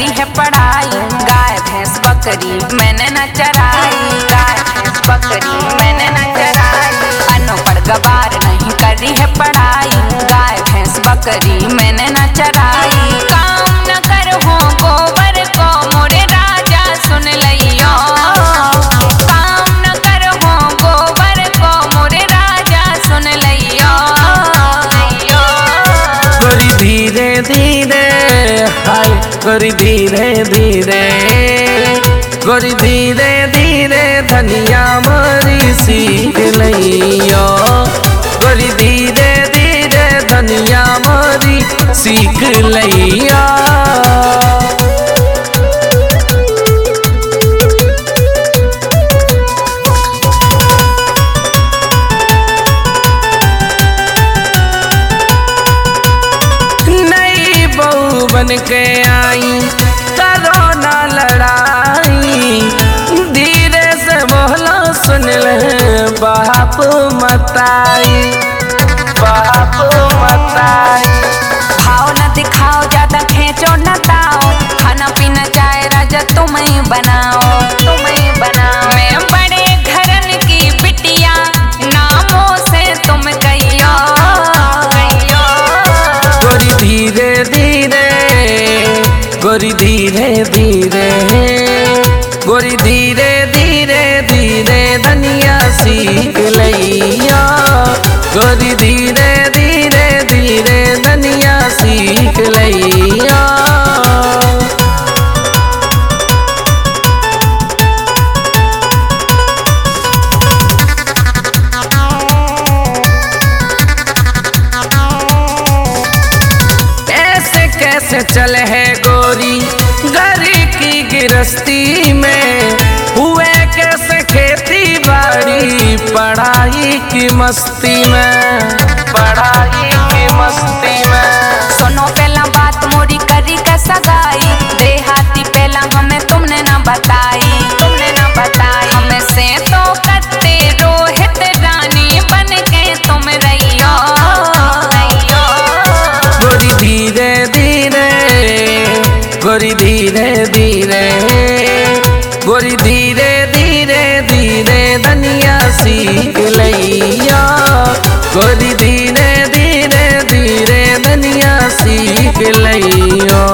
करी है पढ़ाई, गाय भैंस बकरी मैंने न चराई, गाय भैंस बकरी मैंने न चराई। अनपढ़ गवार नहीं करी है पढ़ाई, गाय भैंस बकरी मैंने न चराई। काम न करहूँ गोबर को मोरे राजा सुन लियो, काम न करहूँ गोबर को मोरे राजा सुन लियो। गोरी धीरे धीरे हाय, गोरी धीरे धीरे, गोरी धीरे धीरे धनिया मोरी सीख लियो, गोरी धीरे धीरे धनिया मोरी सीख लिया। नई बहू बन के आई करो ना लड़ाई, धीरे से बोलो सुन ले बाप मताई, बाप मताई। भाव न दिखाओ ज्यादा खींचो न ताओ, खाना पीना चाहे राजा तुम ही बनाओ, तुम ही बनाओ। मैं बड़े घरन की बिटिया नामों से तुम कहियो, कहियो। गोरी धीरे धीरे, गोरी धीरे धीरे, गोरी धीरे धीरे धीरे धनिया सीख लिया, गोरी धीरे धीरे धीरे धनिया सीख लिया। ऐसे कैसे चले है गोरी गरी की गिरस्ती में, हुए कैसे खेती बाड़ी पढ़ाई की मस्ती में, पढ़ाई की मस्ती में। सुनो पहला बात मोरी करी का सगाई, देहाती पहला हमें तुमने न बताई, तुमने न बताई। हमें से तो कत्ते रोहित रानी बन के तुम रहियो, रहियो। गोरी धीरे धीरे, गोरी धीरे धीरे, गोरी धीरे धीरे धीरे धनिया सीख लिया, गोरी धीरे धीरे धीरे धनिया सीख लिया।